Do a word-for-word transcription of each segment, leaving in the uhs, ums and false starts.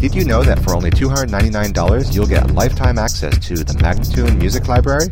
Did you know that for only two hundred ninety-nine dollars you'll get lifetime access to the Magnatune Music Library?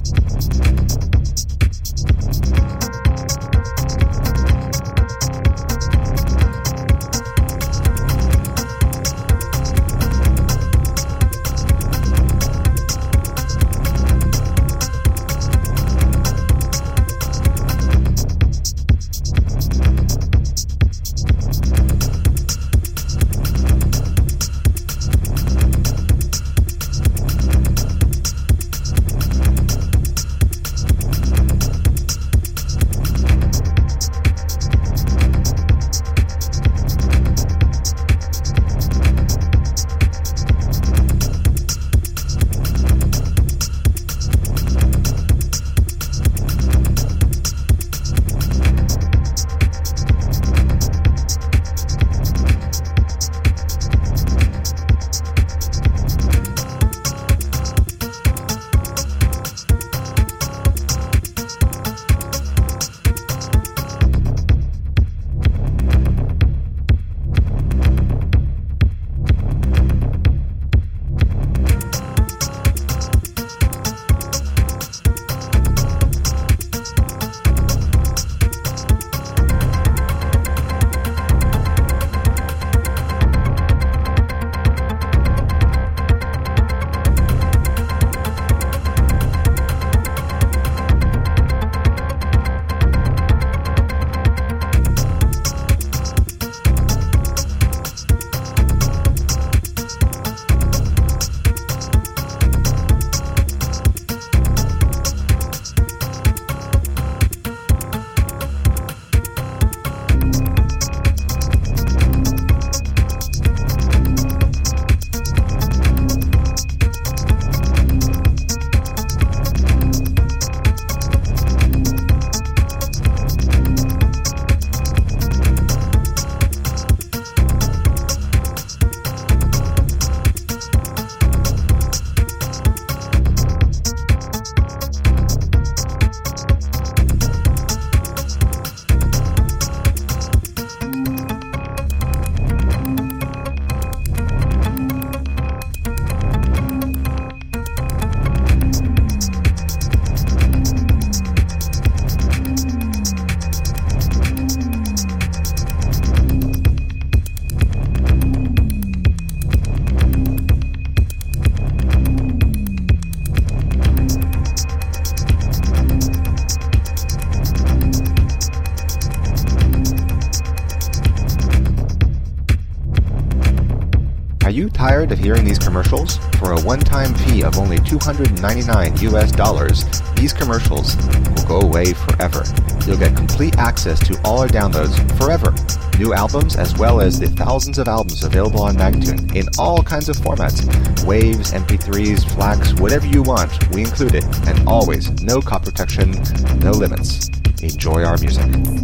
Are you tired of hearing these commercials? For a one-time fee of only two hundred ninety-nine U S dollars, these commercials will go away forever. You'll get complete access to all our downloads forever. New albums as well as the thousands of albums available on Magnatune in all kinds of formats. Waves, M P threes, FLACs, whatever you want, we include it. And always, no copy protection, no limits. Enjoy our music.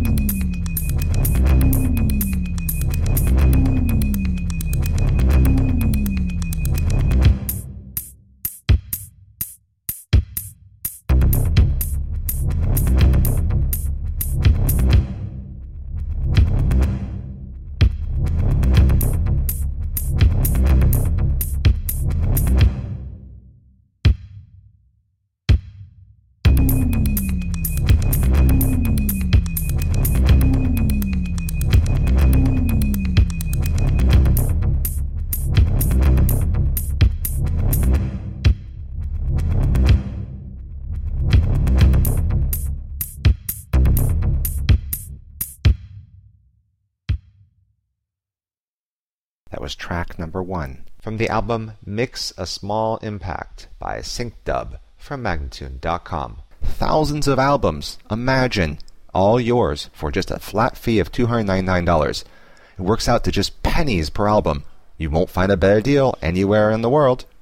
That was track number one from the album Mix a Small Impact by SyncDub from Magnatune dot com. Thousands of albums, imagine, all yours for just a flat fee of two hundred ninety-nine dollars. It works out to just pennies per album. You won't find a better deal anywhere in the world.